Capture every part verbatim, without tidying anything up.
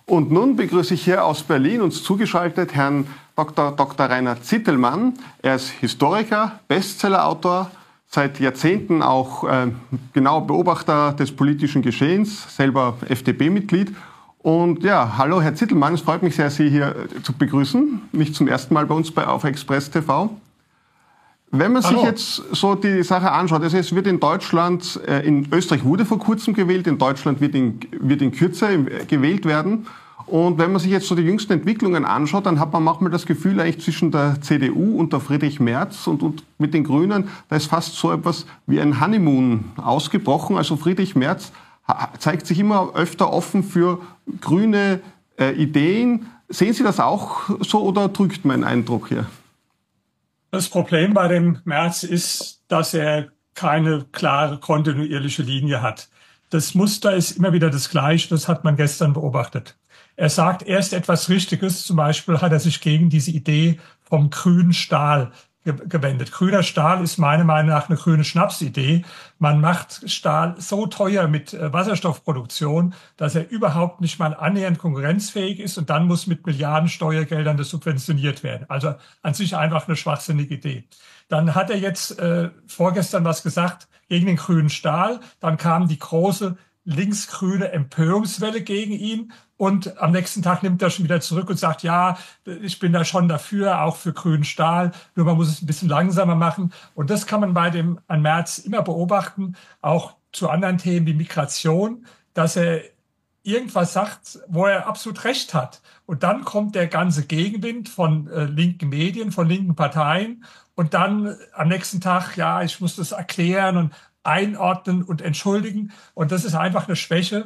Und nun begrüße ich hier aus Berlin uns zugeschaltet Herrn Doktor Doktor Rainer Zitelmann. Er ist Historiker, Bestsellerautor, seit Jahrzehnten auch äh, genauer Beobachter des politischen Geschehens, selber F D P-Mitglied. Und ja, hallo Herr Zitelmann, es freut mich sehr, Sie hier zu begrüßen. Nicht zum ersten Mal bei uns bei auf Express T V. Wenn man Hallo. sich jetzt so die Sache anschaut, also es wird in Deutschland, äh, in Österreich wurde vor kurzem gewählt, in Deutschland wird in, wird in Kürze äh, gewählt werden. Und wenn man sich jetzt so die jüngsten Entwicklungen anschaut, dann hat man manchmal das Gefühl, eigentlich zwischen der C D U und der Friedrich Merz und, und mit den Grünen, da ist fast so etwas wie ein Honeymoon ausgebrochen. Also Friedrich Merz zeigt sich immer öfter offen für grüne äh, Ideen. Sehen Sie das auch so oder drückt mein Eindruck hier? Das Problem bei dem Merz ist, dass er keine klare, kontinuierliche Linie hat. Das Muster ist immer wieder das gleiche, das hat man gestern beobachtet. Er sagt erst etwas Richtiges, zum Beispiel hat er sich gegen diese Idee vom grünen Stahl gewendet. Grüner Stahl ist meiner Meinung nach eine grüne Schnapsidee. Man macht Stahl so teuer mit Wasserstoffproduktion, dass er überhaupt nicht mal annähernd konkurrenzfähig ist und dann muss mit Milliarden Steuergeldern das subventioniert werden. Also an sich einfach eine schwachsinnige Idee. Dann hat er jetzt äh, vorgestern was gesagt gegen den grünen Stahl. Dann kam die große linksgrüne Empörungswelle gegen ihn und am nächsten Tag nimmt er schon wieder zurück und sagt, ja, ich bin da schon dafür, auch für grünen Stahl, nur man muss es ein bisschen langsamer machen. Und das kann man bei dem an Merz immer beobachten, auch zu anderen Themen wie Migration, dass er irgendwas sagt, wo er absolut recht hat. Und dann kommt der ganze Gegenwind von äh, linken Medien, von linken Parteien und dann am nächsten Tag, ja, ich muss das erklären und einordnen und entschuldigen. Und das ist einfach eine Schwäche.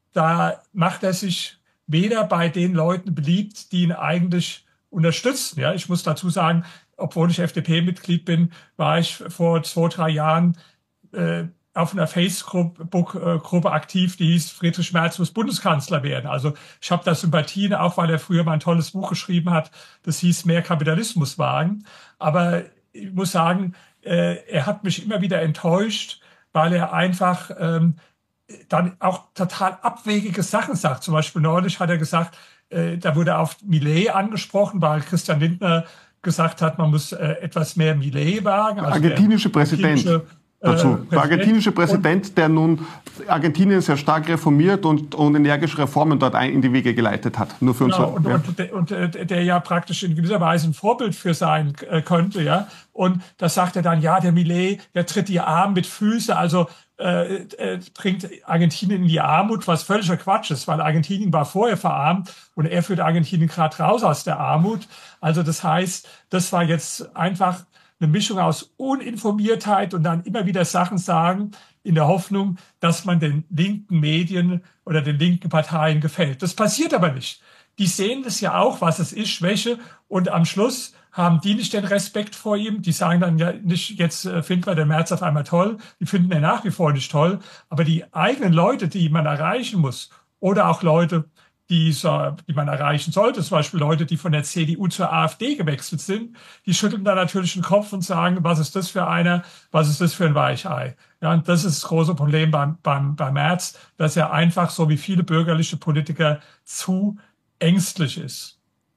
Da macht er sich weder bei den Leuten beliebt, die ihn eigentlich unterstützen. Ja, ich muss dazu sagen, obwohl ich F D P-Mitglied bin, war ich vor zwei, drei Jahren äh, auf einer Facebook-Gruppe aktiv, die hieß Friedrich Merz muss Bundeskanzler werden. Also ich habe da Sympathien, auch weil er früher mal ein tolles Buch geschrieben hat, das hieß Mehr Kapitalismus wagen. Aber ich muss sagen, äh, er hat mich immer wieder enttäuscht, weil er einfach ähm, dann auch total abwegige Sachen sagt. Zum Beispiel neulich hat er gesagt, äh, da wurde auf Millet angesprochen, weil Christian Lindner gesagt hat, man muss äh, etwas mehr Millet wagen. Also argentinische Präsident. Argentinische, dazu. Äh, der argentinische Präsident, der nun Argentinien sehr stark reformiert und, und energische Reformen dort ein, in die Wege geleitet hat. Nur für uns. Genau, und, ja. und, und, und äh, der ja praktisch in gewisser Weise ein Vorbild für sein äh, könnte, ja. Und das sagt er dann, ja, der Millet, der tritt die Armen mit Füßen, also äh, äh, bringt Argentinien in die Armut, was völliger Quatsch ist, weil Argentinien war vorher verarmt und er führt Argentinien gerade raus aus der Armut. Also das heißt, das war jetzt einfach eine Mischung aus Uninformiertheit und dann immer wieder Sachen sagen, in der Hoffnung, dass man den linken Medien oder den linken Parteien gefällt. Das passiert aber nicht. Die sehen das ja auch, was es ist, Schwäche. Und am Schluss haben die nicht den Respekt vor ihm. Die sagen dann ja nicht, jetzt finden wir den Merz auf einmal toll. Die finden ihn nach wie vor nicht toll. Aber die eigenen Leute, die man erreichen muss, oder auch Leute, die, die man erreichen sollte, zum Beispiel Leute, die von der C D U zur AfD gewechselt sind, die schütteln da natürlich den Kopf und sagen, was ist das für einer, was ist das für ein Weichei. Ja, und das ist das große Problem beim, beim, beim Merz, dass er einfach, so wie viele bürgerliche Politiker, zu ängstlich ist.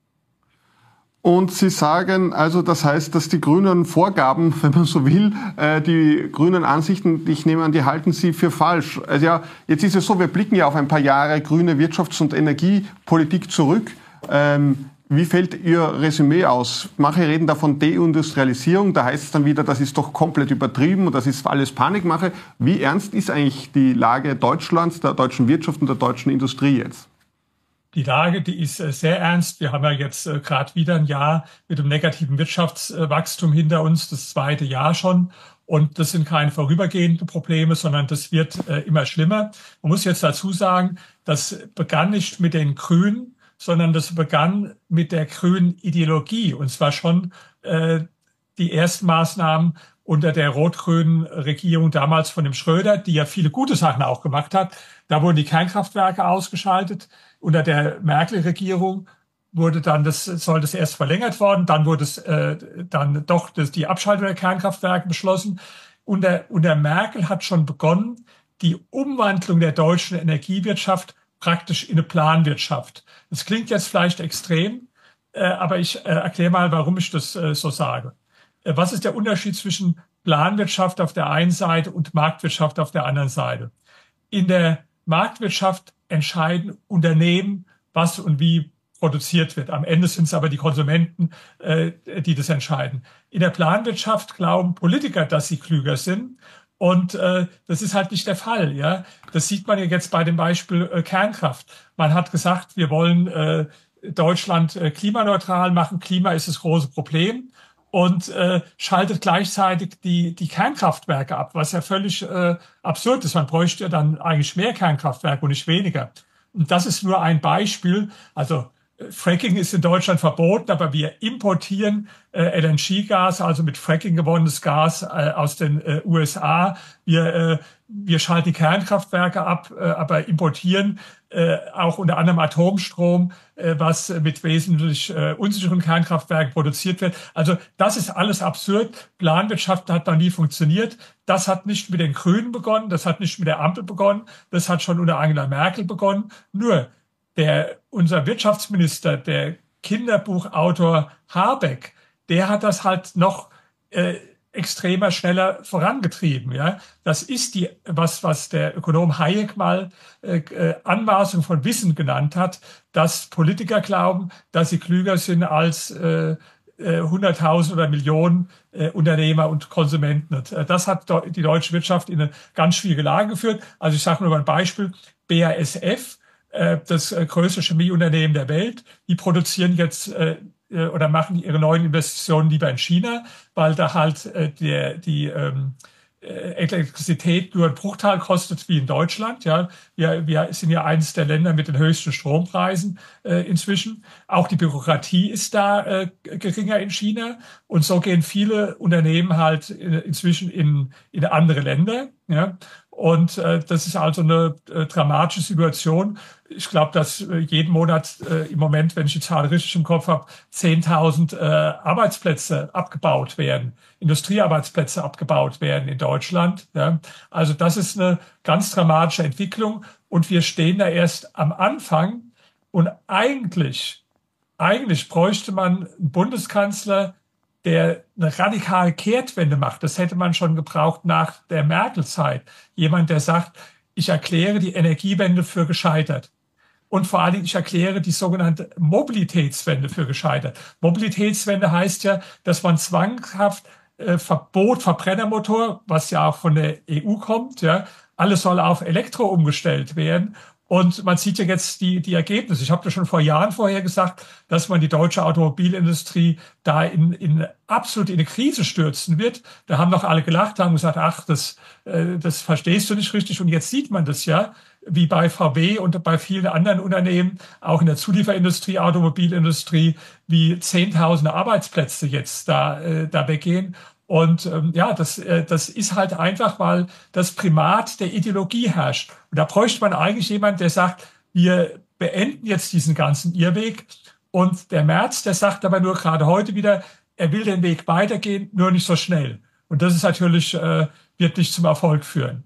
Und Sie sagen, also das heißt, dass die grünen Vorgaben, wenn man so will, äh, die grünen Ansichten, ich nehme an, die halten Sie für falsch. Also ja, jetzt ist es so, wir blicken ja auf ein paar Jahre grüne Wirtschafts- und Energiepolitik zurück. Ähm, wie fällt Ihr Resümee aus? Manche reden da von Deindustrialisierung, da heißt es dann wieder, das ist doch komplett übertrieben und das ist alles Panikmache. Wie ernst ist eigentlich die Lage Deutschlands, der deutschen Wirtschaft und der deutschen Industrie jetzt? Die Lage, die ist äh, sehr ernst. Wir haben ja jetzt äh, gerade wieder ein Jahr mit einem negativen Wirtschaftswachstum hinter uns, das zweite Jahr schon. Und das sind keine vorübergehenden Probleme, sondern das wird äh, immer schlimmer. Man muss jetzt dazu sagen, das begann nicht mit den Grünen, sondern das begann mit der grünen Ideologie. Und zwar schon äh, die ersten Maßnahmen unter der rot-grünen Regierung damals von dem Schröder, die ja viele gute Sachen auch gemacht hat. Da wurden die Kernkraftwerke ausgeschaltet. Unter der Merkel-Regierung wurde dann das, soll das erst verlängert worden, dann wurde es äh, dann doch das, die Abschaltung der Kernkraftwerke beschlossen. Unter, unter Merkel hat schon begonnen, die Umwandlung der deutschen Energiewirtschaft praktisch in eine Planwirtschaft. Das klingt jetzt vielleicht extrem, äh, aber ich äh, erkläre mal, warum ich das äh, so sage. Äh, was ist der Unterschied zwischen Planwirtschaft auf der einen Seite und Marktwirtschaft auf der anderen Seite? In der Marktwirtschaft entscheiden Unternehmen, was und wie produziert wird. Am Ende sind es aber die Konsumenten, äh, die das entscheiden. In der Planwirtschaft glauben Politiker, dass sie klüger sind. Und äh, das ist halt nicht der Fall. Ja, das sieht man ja jetzt bei dem Beispiel äh, Kernkraft. Man hat gesagt, wir wollen äh, Deutschland äh, klimaneutral machen. Klima ist das große Problem und äh, schaltet gleichzeitig die die Kernkraftwerke ab, was ja völlig äh, absurd ist. Man bräuchte ja dann eigentlich mehr Kernkraftwerke und nicht weniger. Und das ist nur ein Beispiel. Also Fracking ist in Deutschland verboten, aber wir importieren äh, L N G-Gas, also mit Fracking gewonnenes Gas äh, aus den äh, U S A. Wir, äh, wir schalten die Kernkraftwerke ab, äh, aber importieren äh, auch unter anderem Atomstrom, äh, was mit wesentlich äh, unsicheren Kernkraftwerken produziert wird. Also das ist alles absurd. Planwirtschaft hat noch nie funktioniert. Das hat nicht mit den Grünen begonnen, das hat nicht mit der Ampel begonnen, das hat schon unter Angela Merkel begonnen. Nur der, unser Wirtschaftsminister, der Kinderbuchautor Habeck, der hat das halt noch äh, extremer, schneller vorangetrieben. Ja, das ist die, was was der Ökonom Hayek mal äh, Anmaßung von Wissen genannt hat, dass Politiker glauben, dass sie klüger sind als äh, hunderttausend oder Millionen äh, Unternehmer und Konsumenten. Und, äh, das hat die deutsche Wirtschaft in eine ganz schwierige Lage geführt. Also ich sage nur mal ein Beispiel: B A S F, das größte Chemieunternehmen der Welt, die produzieren jetzt äh, oder machen ihre neuen Investitionen lieber in China, weil da halt äh, der, die ähm, Elektrizität nur ein Bruchteil kostet wie in Deutschland. Ja, wir, wir sind ja eines der Länder mit den höchsten Strompreisen äh, inzwischen. Auch die Bürokratie ist da äh, geringer in China. Und so gehen viele Unternehmen halt äh, inzwischen in, in andere Länder. Ja. Und äh, das ist also eine äh, dramatische Situation. Ich glaube, dass äh, jeden Monat äh, im Moment, wenn ich die Zahl richtig im Kopf habe, zehntausend äh, Arbeitsplätze abgebaut werden, Industriearbeitsplätze abgebaut werden in Deutschland. Ja. Also das ist eine ganz dramatische Entwicklung und wir stehen da erst am Anfang. Und eigentlich, eigentlich bräuchte man einen Bundeskanzler, der eine radikale Kehrtwende macht. Das hätte man schon gebraucht nach der Merkel-Zeit. Jemand, der sagt, ich erkläre die Energiewende für gescheitert. Und vor allen Dingen, ich erkläre die sogenannte Mobilitätswende für gescheitert. Mobilitätswende heißt ja, dass man zwanghaft äh, Verbot Verbrennermotor, was ja auch von der E U kommt, ja, alles soll auf Elektro umgestellt werden. Und man sieht ja jetzt die, die Ergebnisse. Ich habe das schon vor Jahren vorher gesagt, dass man die deutsche Automobilindustrie da in, in absolut in eine Krise stürzen wird. Da haben doch alle gelacht, haben gesagt, ach, das, äh, das verstehst du nicht richtig. Und jetzt sieht man das ja, wie bei V W und bei vielen anderen Unternehmen, auch in der Zulieferindustrie, Automobilindustrie, wie zehntausende Arbeitsplätze jetzt da, äh, da weggehen. Und ähm, ja, das, äh, das ist halt einfach, weil das Primat der Ideologie herrscht. Und da bräuchte man eigentlich jemanden, der sagt, wir beenden jetzt diesen ganzen Irrweg. Und der Merz, der sagt aber nur gerade heute wieder, er will den Weg weitergehen, nur nicht so schnell. Und das ist natürlich, äh, wird nicht zum Erfolg führen.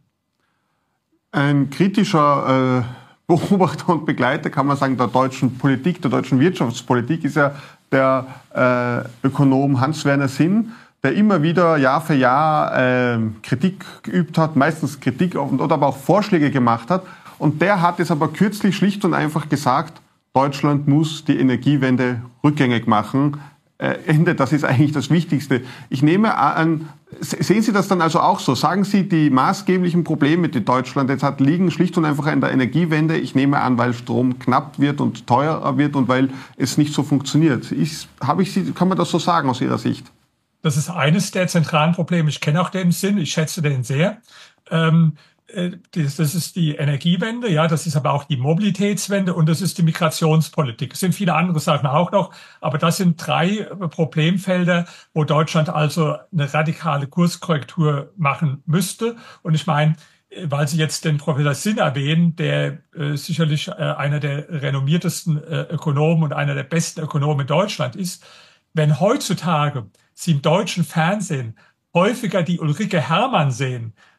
Ein kritischer äh, Beobachter und Begleiter, kann man sagen, der deutschen Politik, der deutschen Wirtschaftspolitik ist ja der äh, Ökonom Hans-Werner Sinn, der immer wieder Jahr für Jahr äh, Kritik geübt hat, meistens Kritik und, oder aber auch Vorschläge gemacht hat. Und der hat jetzt aber kürzlich schlicht und einfach gesagt, Deutschland muss die Energiewende rückgängig machen. Äh, Ende, das ist eigentlich das Wichtigste. Ich nehme an, sehen Sie das dann also auch so? Sagen Sie, die maßgeblichen Probleme, die Deutschland jetzt hat, liegen schlicht und einfach in der Energiewende? Ich nehme an, weil Strom knapp wird und teurer wird und weil es nicht so funktioniert. Ich, habe ich Sie, kann man das so sagen aus Ihrer Sicht? Das ist eines der zentralen Probleme. Ich kenne auch den Sinn, ich schätze den sehr. Ähm, das, das ist die Energiewende, ja, das ist aber auch die Mobilitätswende und das ist die Migrationspolitik. Es sind viele andere Sachen auch noch, aber das sind drei Problemfelder, wo Deutschland also eine radikale Kurskorrektur machen müsste. Und ich meine, weil Sie jetzt den Professor Sinn erwähnen, der äh, sicherlich äh, einer der renommiertesten äh, Ökonomen und einer der besten Ökonomen in Deutschland ist, wenn heutzutage Sie im deutschen Fernsehen häufiger die Ulrike Herrmann sehen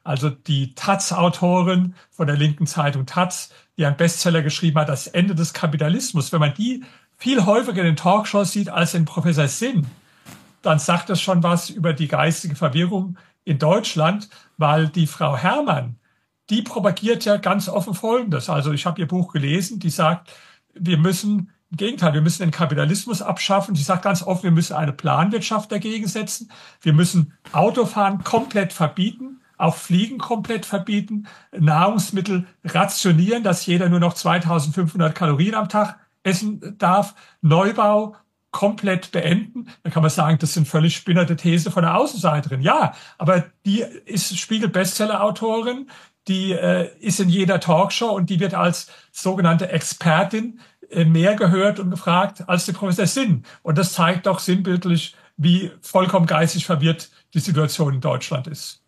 Also die Taz-Autorin von der linken Zeitung Taz, die einen Bestseller geschrieben hat, Das Ende des Kapitalismus. Wenn man die viel häufiger in den Talkshows sieht als den Professor Sinn, dann sagt das schon was über die geistige Verwirrung in Deutschland, weil die Frau Herrmann, die propagiert ja ganz offen Folgendes. Also ich habe ihr Buch gelesen, die sagt, wir müssen, im Gegenteil, wir müssen den Kapitalismus abschaffen. Sie sagt ganz offen, wir müssen eine Planwirtschaft dagegen setzen. Wir müssen Autofahren komplett verbieten, auch Fliegen komplett verbieten, Nahrungsmittel rationieren, dass jeder nur noch zweitausendfünfhundert Kalorien am Tag essen darf, Neubau komplett beenden. Dann kann man sagen, das sind völlig spinnerte Thesen von der Außenseiterin. Ja, aber die ist Spiegel-Bestseller-Autorin, die äh, ist in jeder Talkshow und die wird als sogenannte Expertin äh, mehr gehört und gefragt als der Professor Sinn. Und das zeigt doch sinnbildlich, wie vollkommen geistig verwirrt die Situation in Deutschland ist.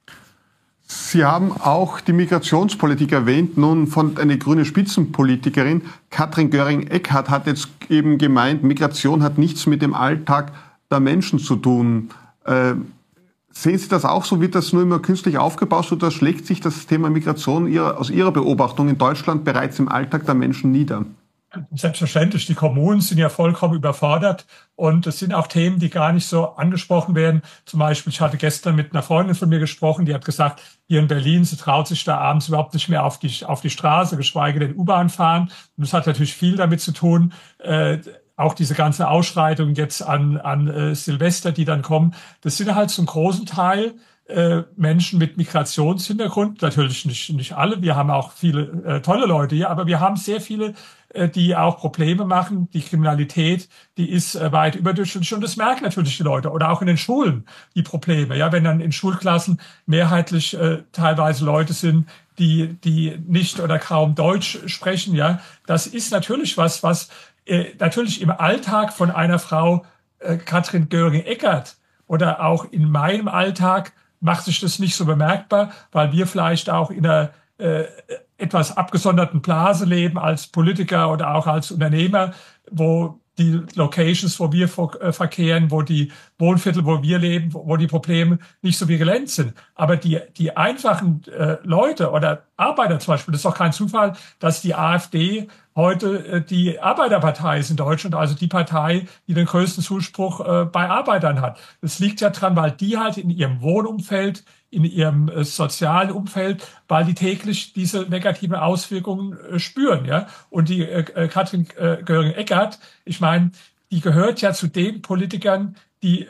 Sie haben auch die Migrationspolitik erwähnt. Nun, von einer grüne Spitzenpolitikerin, Katrin Göring-Eckardt, hat jetzt eben gemeint, Migration hat nichts mit dem Alltag der Menschen zu tun. Äh, sehen Sie das auch so? Wird das nur immer künstlich aufgebauscht oder schlägt sich das Thema Migration ihrer, aus Ihrer Beobachtung in Deutschland bereits im Alltag der Menschen nieder? Selbstverständlich, die Kommunen sind ja vollkommen überfordert und es sind auch Themen, die gar nicht so angesprochen werden. Zum Beispiel, ich hatte gestern mit einer Freundin von mir gesprochen, die hat gesagt, hier in Berlin, sie traut sich da abends überhaupt nicht mehr auf die, auf die Straße, geschweige denn U-Bahn fahren. Und das hat natürlich viel damit zu tun, äh, auch diese ganze Ausschreitung jetzt an, an äh, Silvester, die dann kommen, das sind halt zum großen Teil äh, Menschen mit Migrationshintergrund. Natürlich nicht, nicht alle, wir haben auch viele äh, tolle Leute hier, aber wir haben sehr viele, die auch Probleme machen. Die Kriminalität, die ist weit überdurchschnittlich und das merken natürlich die Leute. Oder auch in den Schulen die Probleme. Ja, wenn dann in Schulklassen mehrheitlich äh, teilweise Leute sind, die die nicht oder kaum Deutsch sprechen. Ja, das ist natürlich was, was äh, natürlich im Alltag von einer Frau äh, Katrin Göring-Eckardt oder auch in meinem Alltag macht sich das nicht so bemerkbar, weil wir vielleicht auch in einer äh, etwas abgesonderten Blase leben als Politiker oder auch als Unternehmer, wo die Locations, wo wir verkehren, wo die Wohnviertel, wo wir leben, wo die Probleme nicht so virulent sind. Aber die, die einfachen äh, Leute oder Arbeiter zum Beispiel, das ist doch kein Zufall, dass die AfD heute äh, die Arbeiterpartei ist in Deutschland, also die Partei, die den größten Zuspruch äh, bei Arbeitern hat. Das liegt ja dran, weil die halt in ihrem Wohnumfeld, in ihrem äh, sozialen Umfeld, weil die täglich diese negativen Auswirkungen äh, spüren, ja. Und die äh, Katrin äh, Göring-Eckardt, ich meine, die gehört ja zu den Politikern, die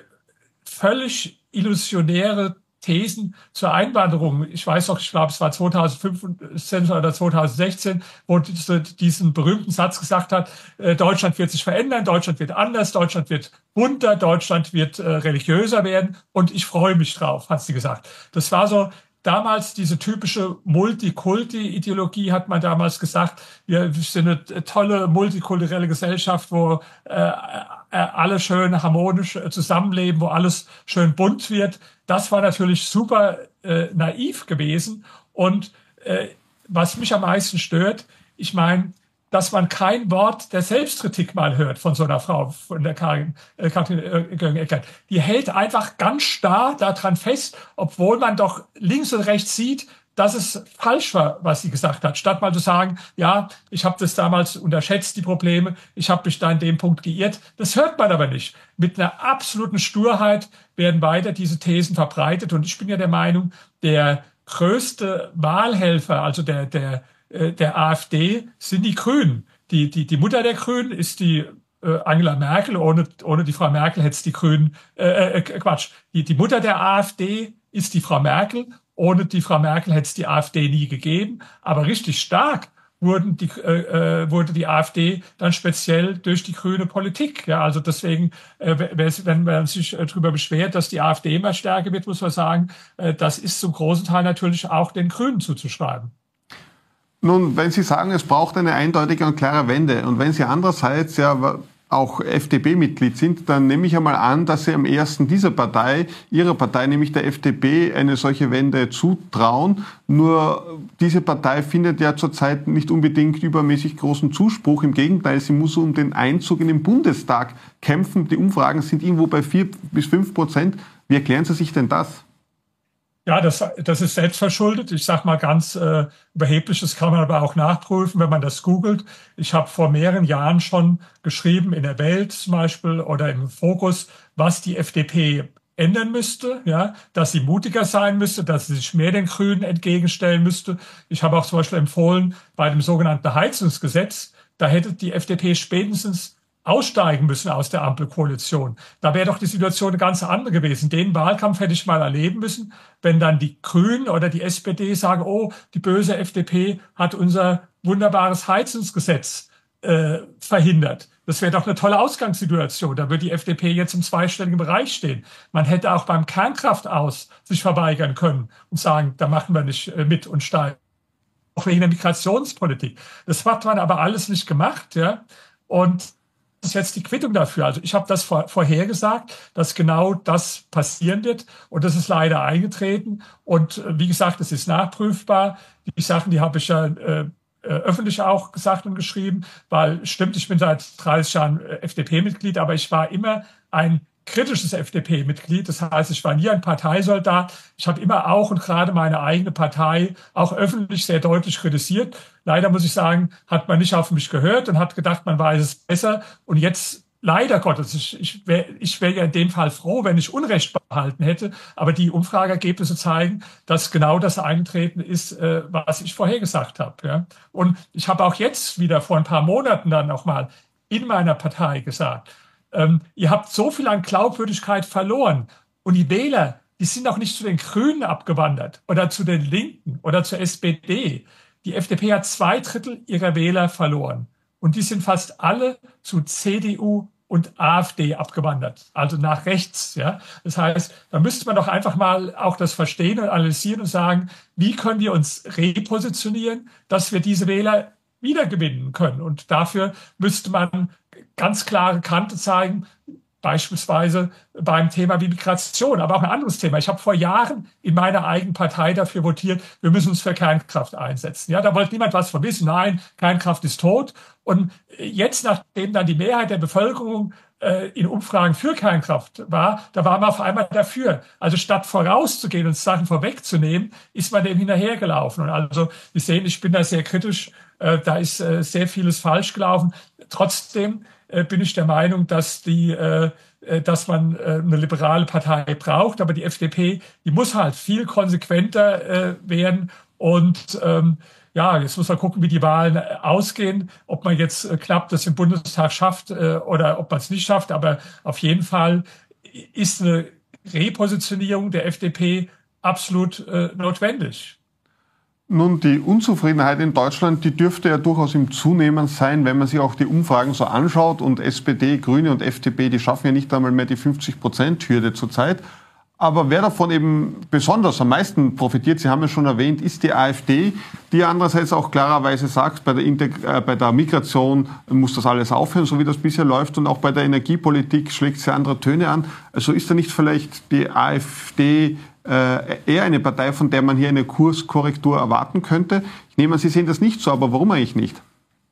völlig illusionäre Thesen zur Einwanderung, ich weiß noch, ich glaube, es war zweitausendfünfzehn oder zweitausendsechzehn, wo diese, diesen berühmten Satz gesagt hat, äh, Deutschland wird sich verändern, Deutschland wird anders, Deutschland wird bunter, Deutschland wird äh, religiöser werden und ich freue mich drauf, hat sie gesagt. Das war so damals diese typische Multikulti-Ideologie, hat man damals gesagt, wir sind eine tolle multikulturelle Gesellschaft, wo äh, alle schön harmonisch zusammenleben, wo alles schön bunt wird. Das war natürlich super äh, naiv gewesen. Und äh, was mich am meisten stört, ich meine, dass man kein Wort der Selbstkritik mal hört von so einer Frau, von der Karin, äh, Katrin äh, Göring-Eckardt. Die hält einfach ganz starr daran fest, obwohl man doch links und rechts sieht, dass es falsch war, was sie gesagt hat. Statt mal zu sagen, ja, ich habe das damals unterschätzt, die Probleme, ich habe mich da in dem Punkt geirrt. Das hört man aber nicht. Mit einer absoluten Sturheit werden weiter diese Thesen verbreitet. Und ich bin ja der Meinung, der größte Wahlhelfer, also der der der AfD, sind die Grünen. Die die die Mutter der Grünen ist die äh, Angela Merkel. Ohne ohne die Frau Merkel hätte es die Grünen äh, äh, Quatsch. Die die Mutter der AfD ist die Frau Merkel. Ohne die Frau Merkel hätte es die AfD nie gegeben. Aber richtig stark wurden die, äh, wurde die AfD dann speziell durch die grüne Politik. Ja, also deswegen, äh, wenn man sich darüber beschwert, dass die AfD immer stärker wird, muss man sagen, äh, das ist zum großen Teil natürlich auch den Grünen zuzuschreiben. Nun, wenn Sie sagen, es braucht eine eindeutige und klare Wende und wenn Sie andererseits ja auch F D P-Mitglied sind, dann nehme ich einmal an, dass Sie am ersten dieser Partei, Ihrer Partei, nämlich der F D P, eine solche Wende zutrauen. Nur diese Partei findet ja zurzeit nicht unbedingt übermäßig großen Zuspruch. Im Gegenteil, sie muss um den Einzug in den Bundestag kämpfen. Die Umfragen sind irgendwo bei vier bis fünf Prozent. Wie erklären Sie sich denn das? Ja, das, das ist selbstverschuldet. Ich sage mal ganz äh, überheblich, das kann man aber auch nachprüfen, wenn man das googelt. Ich habe vor mehreren Jahren schon geschrieben, in der Welt zum Beispiel oder im Fokus, was die F D P ändern müsste, ja, dass sie mutiger sein müsste, dass sie sich mehr den Grünen entgegenstellen müsste. Ich habe auch zum Beispiel empfohlen, bei dem sogenannten Heizungsgesetz, da hätte die F D P spätestens aussteigen müssen aus der Ampelkoalition. Da wäre doch die Situation eine ganz andere gewesen. Den Wahlkampf hätte ich mal erleben müssen, wenn dann die Grünen oder die S P D sagen, oh, die böse F D P hat unser wunderbares Heizungsgesetz äh, verhindert. Das wäre doch eine tolle Ausgangssituation. Da würde die F D P jetzt im zweistelligen Bereich stehen. Man hätte auch beim Kernkraft aus sich verweigern können und sagen, da machen wir nicht äh, mit und steigen. Auch wegen der Migrationspolitik. Das hat man aber alles nicht gemacht, ja. Und das ist jetzt die Quittung dafür. Also ich habe das vor, vorhergesagt, dass genau das passieren wird. Und das ist leider eingetreten. Und äh, wie gesagt, es ist nachprüfbar. Die Sachen, die habe ich ja äh, äh, öffentlich auch gesagt und geschrieben, weil stimmt, ich bin seit dreißig Jahren äh, F D P-Mitglied, aber ich war immer ein kritisches F D P-Mitglied. Das heißt, ich war nie ein Parteisoldat. Ich habe immer auch und gerade meine eigene Partei auch öffentlich sehr deutlich kritisiert. Leider muss ich sagen, hat man nicht auf mich gehört und hat gedacht, man weiß es besser. Und jetzt, leider Gottes, ich, ich wäre ich wär ja in dem Fall froh, wenn ich Unrecht behalten hätte. Aber die Umfrageergebnisse zeigen, dass genau das eingetreten ist, äh, was ich vorher gesagt habe. Ja. Und ich habe auch jetzt wieder vor ein paar Monaten dann nochmal in meiner Partei gesagt, Ähm, ihr habt so viel an Glaubwürdigkeit verloren. Und die Wähler, die sind auch nicht zu den Grünen abgewandert oder zu den Linken oder zur S P D. Die F D P hat zwei Drittel ihrer Wähler verloren. Und die sind fast alle zu C D U und A f D abgewandert, also nach rechts. Ja, das heißt, da müsste man doch einfach mal auch das verstehen und analysieren und sagen, wie können wir uns repositionieren, dass wir diese Wähler wiedergewinnen können. Und dafür müsste man ganz klare Kante zeigen, beispielsweise beim Thema wie Migration, aber auch ein anderes Thema. Ich habe vor Jahren in meiner eigenen Partei dafür votiert, wir müssen uns für Kernkraft einsetzen. Ja, da wollte niemand was von wissen. Nein, Kernkraft ist tot. Und jetzt, nachdem dann die Mehrheit der Bevölkerung äh, in Umfragen für Kernkraft war, da war man auf einmal dafür. Also statt vorauszugehen und Sachen vorwegzunehmen, ist man dem hinterhergelaufen. Und also, Sie sehen, ich bin da sehr kritisch. Äh, da ist äh, sehr vieles falsch gelaufen. Trotzdem äh, bin ich der Meinung, dass die, äh, dass man äh, eine liberale Partei braucht, aber die F D P, die muss halt viel konsequenter äh, werden. Und ähm, ja, jetzt muss man gucken, wie die Wahlen ausgehen, ob man jetzt äh, knapp das im Bundestag schafft äh, oder ob man es nicht schafft. Aber auf jeden Fall ist eine Repositionierung der F D P absolut äh, notwendig. Nun, die Unzufriedenheit in Deutschland, die dürfte ja durchaus im Zunehmen sein, wenn man sich auch die Umfragen so anschaut. Und S P D, Grüne und F D P, die schaffen ja nicht einmal mehr die fünfzig Prozent Hürde zurzeit. Aber wer davon eben besonders am meisten profitiert, Sie haben ja schon erwähnt, ist die A f D, die andererseits auch klarerweise sagt, bei der, Integ- äh, bei der Migration muss das alles aufhören, so wie das bisher läuft. Und auch bei der Energiepolitik schlägt sie andere Töne an. Also ist da nicht vielleicht die A f D eher eine Partei, von der man hier eine Kurskorrektur erwarten könnte? Ich nehme an, Sie sehen das nicht so, aber warum eigentlich nicht?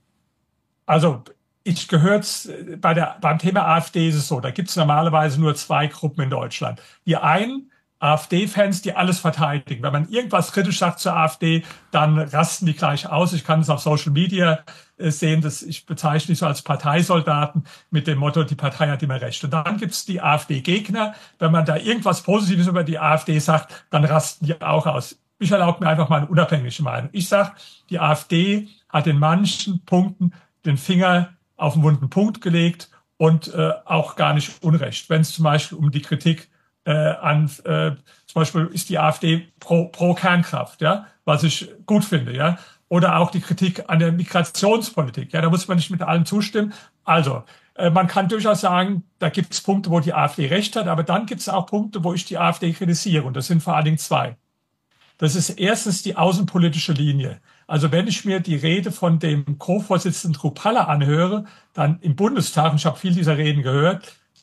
Also ich gehöre bei der, beim Thema A f D ist es so, da gibt es normalerweise nur zwei Gruppen in Deutschland. Die einen A f D-Fans, die alles verteidigen. Wenn man irgendwas kritisch sagt zur A f D, dann rasten die gleich aus. Ich kann es auf Social Media sehen, dass ich bezeichne die so als Parteisoldaten mit dem Motto, die Partei hat immer recht. Und dann gibt es die A f D-Gegner. Wenn man da irgendwas Positives über die A f D sagt, dann rasten die auch aus. Ich erlaube mir einfach mal eine unabhängige Meinung. Ich sage, die A f D hat in manchen Punkten den Finger auf den wunden Punkt gelegt und äh, auch gar nicht unrecht. Wenn es zum Beispiel um die Kritik äh, an, äh, zum Beispiel ist die A f D pro, pro Kernkraft, ja, was ich gut finde, ja. Oder auch die Kritik an der Migrationspolitik. Ja, da muss man nicht mit allem zustimmen. Also, äh, man kann durchaus sagen, da gibt es Punkte, wo die A f D recht hat, aber dann gibt es auch Punkte, wo ich die A f D kritisiere. Und das sind vor allen Dingen zwei. Das ist erstens die außenpolitische Linie. Also wenn ich mir die Rede von dem Co-Vorsitzenden Rupalla anhöre, dann im Bundestag, und ich habe viel dieser Reden gehört,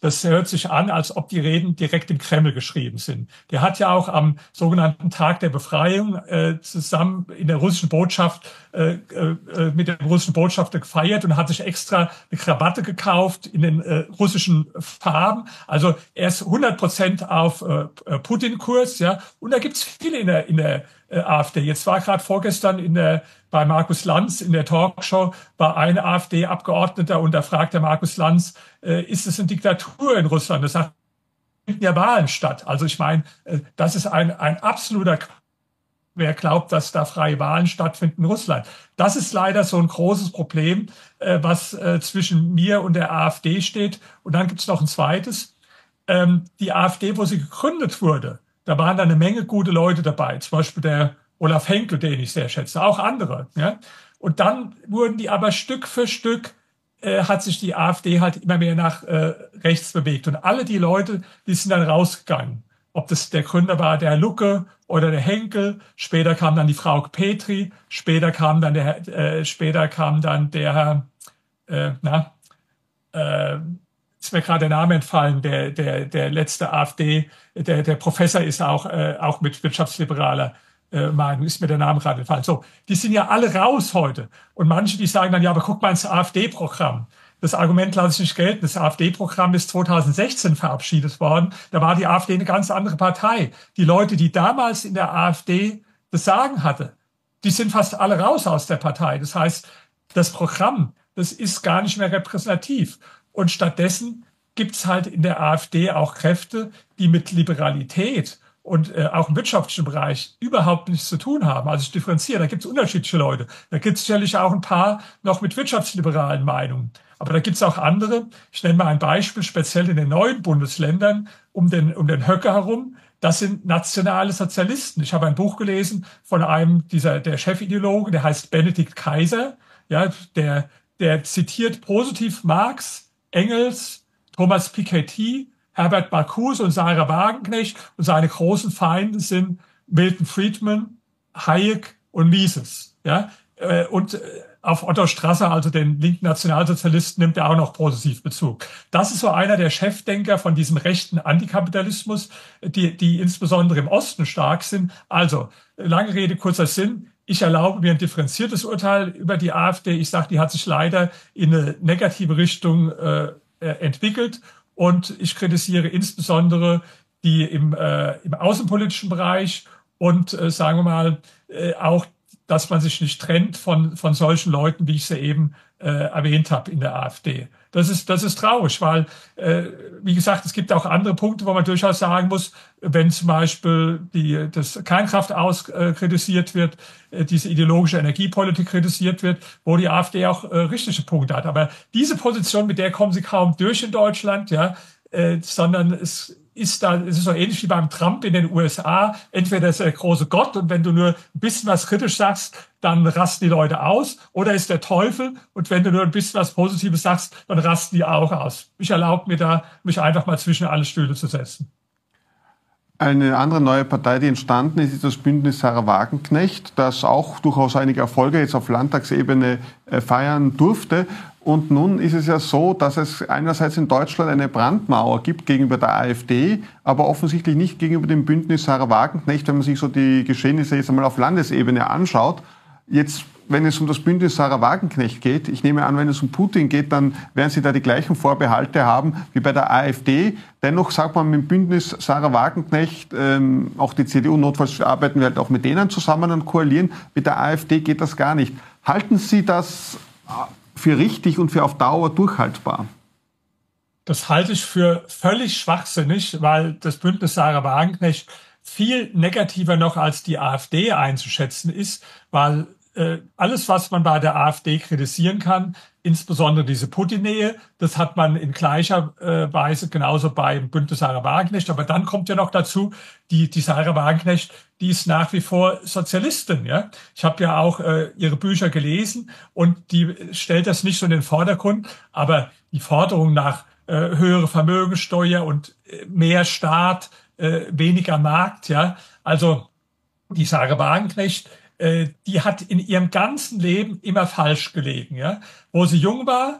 das hört sich an, als ob die Reden direkt im Kreml geschrieben sind. Der hat ja auch am sogenannten Tag der Befreiung äh, zusammen in der russischen Botschaft äh, äh, mit dem russischen Botschafter gefeiert und hat sich extra eine Krawatte gekauft in den äh, russischen Farben. Also er ist hundert Prozent auf äh, Putin-Kurs, ja. Und da gibt's viele in der in der äh, AfD. Jetzt war gerade vorgestern in der bei Markus Lanz in der Talkshow war ein AfD-Abgeordneter und da fragt der Markus Lanz, äh, ist es eine Diktatur in Russland? Er sagt, finden ja Wahlen statt. Also ich meine, äh, das ist ein ein absoluter Quatsch. Wer glaubt, dass da freie Wahlen stattfinden in Russland? Das ist leider so ein großes Problem, äh, was äh, zwischen mir und der AfD steht. Und dann gibt es noch ein zweites. Ähm, die AfD, wo sie gegründet wurde, da waren da eine Menge gute Leute dabei. Zum Beispiel der Olaf Henkel, den ich sehr schätze, auch andere. Ja? Und dann wurden die aber Stück für Stück, äh, hat sich die AfD halt immer mehr nach äh, rechts bewegt. Und alle die Leute, die sind dann rausgegangen. Ob das der Gründer war, der Herr Lucke oder der Henkel. Später kam dann die Frau Petri. Später kam dann der, äh, später kam dann der Herr, äh, na, äh, ist mir gerade der Name entfallen, der, der, der letzte AfD, der, der Professor ist auch, äh, auch mit wirtschaftsliberaler äh, Meinung, ist mir der Name gerade entfallen. So, die sind ja alle raus heute. Und manche, die sagen dann, ja, aber guck mal ins AfD-Programm. Das Argument lasse ich nicht gelten. Das AfD-Programm ist zweitausendsechzehn verabschiedet worden. Da war die AfD eine ganz andere Partei. Die Leute, die damals in der AfD das Sagen hatten, die sind fast alle raus aus der Partei. Das heißt, das Programm, das ist gar nicht mehr repräsentativ. Und stattdessen gibt's halt in der AfD auch Kräfte, die mit Liberalität und äh, auch im wirtschaftlichen Bereich überhaupt nichts zu tun haben. Also ich differenziere, da gibt's unterschiedliche Leute. Da gibt's sicherlich auch ein paar noch mit wirtschaftsliberalen Meinungen. Aber da gibt's auch andere. Ich nenne mal ein Beispiel, speziell in den neuen Bundesländern um den, um den Höcke herum. Das sind nationale Sozialisten. Ich habe ein Buch gelesen von einem dieser, der Chefideologen, der heißt Benedikt Kaiser. Ja, der, der zitiert positiv Marx, Engels, Thomas Piketty, Herbert Marcuse und Sarah Wagenknecht. Und seine großen Feinde sind Milton Friedman, Hayek und Mises. Ja, und auf Otto Strasser, also den linken Nationalsozialisten, nimmt er auch noch positiv Bezug. Das ist so einer der Chefdenker von diesem rechten Antikapitalismus, die, die insbesondere im Osten stark sind. Also, lange Rede, kurzer Sinn. Ich erlaube mir ein differenziertes Urteil über die AfD. Ich sage, die hat sich leider in eine negative Richtung äh, entwickelt. Und ich kritisiere insbesondere die im, äh, im außenpolitischen Bereich und, äh, sagen wir mal, äh, auch dass man sich nicht trennt von von solchen Leuten, wie ich sie eben äh, erwähnt habe in der AfD. Das ist das ist traurig, weil äh, wie gesagt, es gibt auch andere Punkte, wo man durchaus sagen muss, wenn zum Beispiel die das Kernkraft aus äh, kritisiert wird, äh, diese ideologische Energiepolitik kritisiert wird, wo die AfD auch äh, richtige Punkte hat. Aber diese Position, mit der kommen sie kaum durch in Deutschland, ja, äh, sondern es ist da, es ist so ähnlich wie beim Trump in den U S A. Entweder ist er der große Gott und wenn du nur ein bisschen was kritisch sagst, dann rasten die Leute aus. Oder ist der Teufel und wenn du nur ein bisschen was Positives sagst, dann rasten die auch aus. Ich erlaube mir da, mich einfach mal zwischen alle Stühle zu setzen. Eine andere neue Partei, die entstanden ist, ist das Bündnis Sarah Wagenknecht, das auch durchaus einige Erfolge jetzt auf Landtagsebene feiern durfte. Und nun ist es ja so, dass es einerseits in Deutschland eine Brandmauer gibt gegenüber der AfD, aber offensichtlich nicht gegenüber dem Bündnis Sarah Wagenknecht, wenn man sich so die Geschehnisse jetzt einmal auf Landesebene anschaut. Jetzt, wenn es um das Bündnis Sarah Wagenknecht geht, ich nehme an, wenn es um Putin geht, dann werden Sie da die gleichen Vorbehalte haben wie bei der AfD. Dennoch sagt man mit dem Bündnis Sarah Wagenknecht, ähm, auch die C D U, notfalls arbeiten wir halt auch mit denen zusammen und koalieren. Mit der AfD geht das gar nicht. Halten Sie das für richtig und für auf Dauer durchhaltbar? Das halte ich für völlig schwachsinnig, weil das Bündnis Sarah Wagenknecht viel negativer noch als die AfD einzuschätzen ist, weil äh, alles, was man bei der AfD kritisieren kann, insbesondere diese Putin-Nähe, das hat man in gleicher äh, Weise genauso beim Bündnis Sarah Wagenknecht. Aber dann kommt ja noch dazu, die, die Sarah Wagenknecht, die ist nach wie vor Sozialistin. Ja, ich habe ja auch äh, ihre Bücher gelesen und die stellt das nicht so in den Vordergrund, aber die Forderung nach äh, höhere Vermögensteuer und äh, mehr Staat, äh, weniger Markt, ja, also die Sarah Wagenknecht, äh, die hat in ihrem ganzen Leben immer falsch gelegen, ja. Wo sie jung war,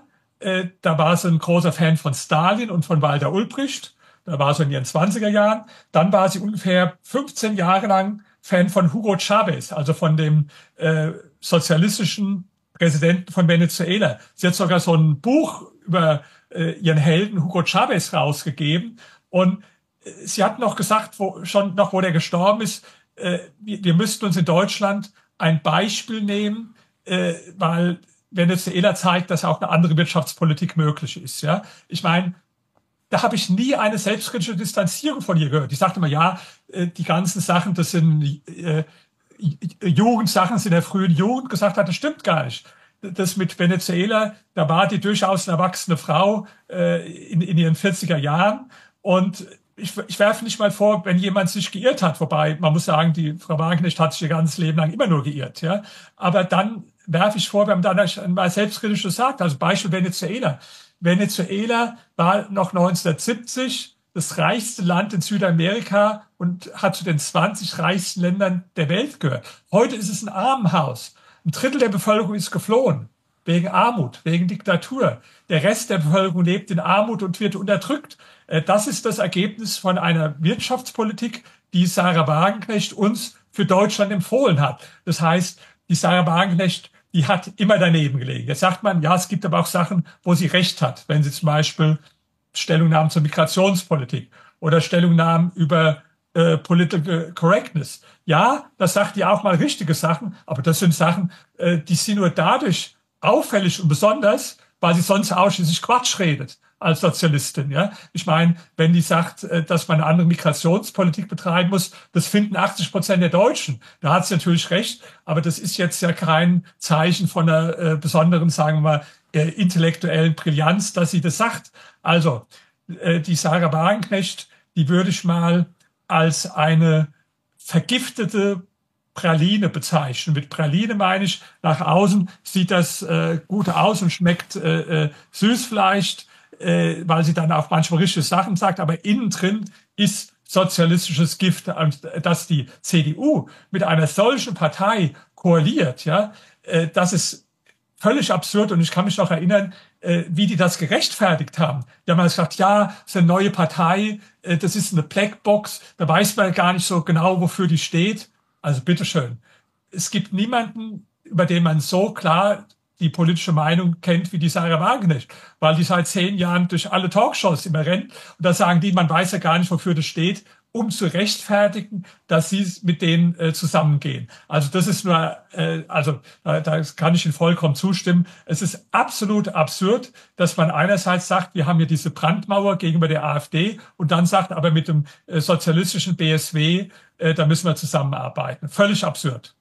äh, da war sie ein großer Fan von Stalin und von Walter Ulbricht. Da war sie in ihren zwanziger Jahren. Dann war sie ungefähr fünfzehn Jahre lang Fan von Hugo Chavez, also von dem äh, sozialistischen Präsidenten von Venezuela. Sie hat sogar so ein Buch über äh, ihren Helden Hugo Chavez rausgegeben. Und äh, sie hat noch gesagt, wo, schon noch, wo der gestorben ist, äh, wir, wir müssten uns in Deutschland ein Beispiel nehmen, äh, weil Venezuela zeigt, dass auch eine andere Wirtschaftspolitik möglich ist. Ja, ich meine, da habe ich nie eine selbstkritische Distanzierung von ihr gehört. Die sagte immer, ja, äh, die ganzen Sachen, das sind äh, Jugendsachen, sind in der frühen Jugend, gesagt hat, das stimmt gar nicht. Das mit Venezuela, da war die durchaus eine erwachsene Frau äh, in, in ihren vierziger Jahren. Und ich, ich werfe nicht mal vor, wenn jemand sich geirrt hat, wobei man muss sagen, die Frau Wagenknecht hat sich ihr ganzes Leben lang immer nur geirrt. Ja, aber dann werfe ich vor, wenn man dann mal selbstkritisch sagt, also Beispiel Venezuela. Venezuela war noch neunzehnhundertsiebzig das reichste Land in Südamerika und hat zu den zwanzig reichsten Ländern der Welt gehört. Heute ist es ein Armenhaus. Ein Drittel der Bevölkerung ist geflohen. Wegen Armut, wegen Diktatur. Der Rest der Bevölkerung lebt in Armut und wird unterdrückt. Das ist das Ergebnis von einer Wirtschaftspolitik, die Sarah Wagenknecht uns für Deutschland empfohlen hat. Das heißt, die Sarah Wagenknecht, die hat immer daneben gelegen. Jetzt sagt man, ja, es gibt aber auch Sachen, wo sie recht hat. Wenn sie zum Beispiel Stellungnahmen zur Migrationspolitik oder Stellungnahmen über äh, Political Correctness. Ja, das sagt die auch mal richtige Sachen, aber das sind Sachen, äh, die sind nur dadurch auffällig und besonders, weil sie sonst ausschließlich Quatsch redet als Sozialistin. Ja, ich meine, wenn die sagt, äh, dass man eine andere Migrationspolitik betreiben muss, das finden achtzig Prozent der Deutschen. Da hat sie natürlich recht, aber das ist jetzt ja kein Zeichen von einer äh, besonderen, sagen wir mal, äh, intellektuellen Brillanz, dass sie das sagt. Also, äh, die Sarah Wagenknecht, die würde ich mal als eine vergiftete Praline bezeichnen. Mit Praline meine ich, nach außen sieht das äh, gut aus und schmeckt äh, äh, süß vielleicht, äh, weil sie dann auch manchmal richtige Sachen sagt, aber innen drin ist sozialistisches Gift. Und dass die C D U mit einer solchen Partei koaliert, ja, äh, das ist völlig absurd. Und ich kann mich noch erinnern, äh, wie die das gerechtfertigt haben. Die haben gesagt, ja, das ist eine neue Partei, äh, das ist eine Blackbox, da weiß man gar nicht so genau, wofür die steht. Also bitteschön. Es gibt niemanden, über den man so klar die politische Meinung kennt wie die Sarah Wagenknecht, weil die seit zehn Jahren durch alle Talkshows immer rennt. Und da sagen die, man weiß ja gar nicht, wofür das steht, um zu rechtfertigen, dass sie mit denen äh, zusammengehen. Also das ist nur, äh, also da, da kann ich Ihnen vollkommen zustimmen. Es ist absolut absurd, dass man einerseits sagt, wir haben hier diese Brandmauer gegenüber der AfD und dann sagt, aber mit dem äh, sozialistischen B S W, äh, da müssen wir zusammenarbeiten. Völlig absurd.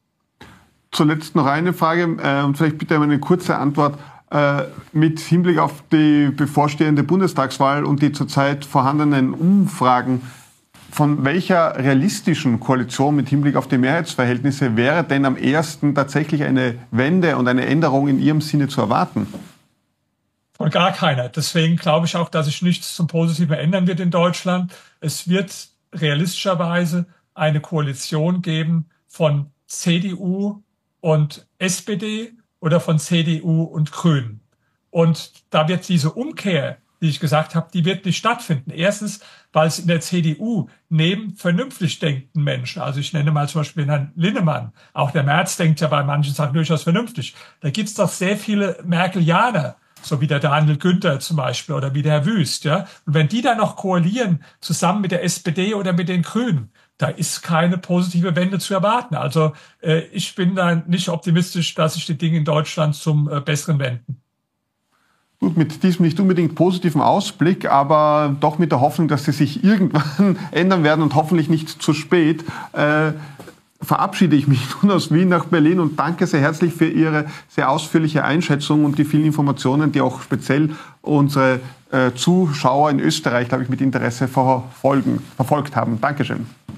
Zuletzt noch eine Frage äh, und vielleicht bitte eine kurze Antwort. Äh, mit Hinblick auf die bevorstehende Bundestagswahl und die zurzeit vorhandenen Umfragen, von welcher realistischen Koalition mit Hinblick auf die Mehrheitsverhältnisse wäre denn am ehesten tatsächlich eine Wende und eine Änderung in Ihrem Sinne zu erwarten? Von gar keiner. Deswegen glaube ich auch, dass sich nichts zum Positiven ändern wird in Deutschland. Es wird realistischerweise eine Koalition geben von C D U und S P D oder von C D U und Grünen. Und da wird diese Umkehr, die ich gesagt habe, die wird nicht stattfinden. Erstens, weil es in der C D U neben vernünftig denkenden Menschen, also ich nenne mal zum Beispiel Herrn Linnemann, auch der Merz denkt ja bei manchen Sachen durchaus vernünftig. Da gibt es doch sehr viele Merkelianer, so wie der Daniel Günther zum Beispiel oder wie der Herr Wüst. Ja? Und wenn die dann noch koalieren, zusammen mit der S P D oder mit den Grünen, da ist keine positive Wende zu erwarten. Also äh, ich bin da nicht optimistisch, dass sich die Dinge in Deutschland zum äh, Besseren wenden. Gut, mit diesem nicht unbedingt positiven Ausblick, aber doch mit der Hoffnung, dass sie sich irgendwann ändern werden und hoffentlich nicht zu spät, äh, verabschiede ich mich nun aus Wien nach Berlin und danke sehr herzlich für Ihre sehr ausführliche Einschätzung und die vielen Informationen, die auch speziell unsere äh, Zuschauer in Österreich, glaube ich, mit Interesse verfolgen, verfolgt haben. Dankeschön.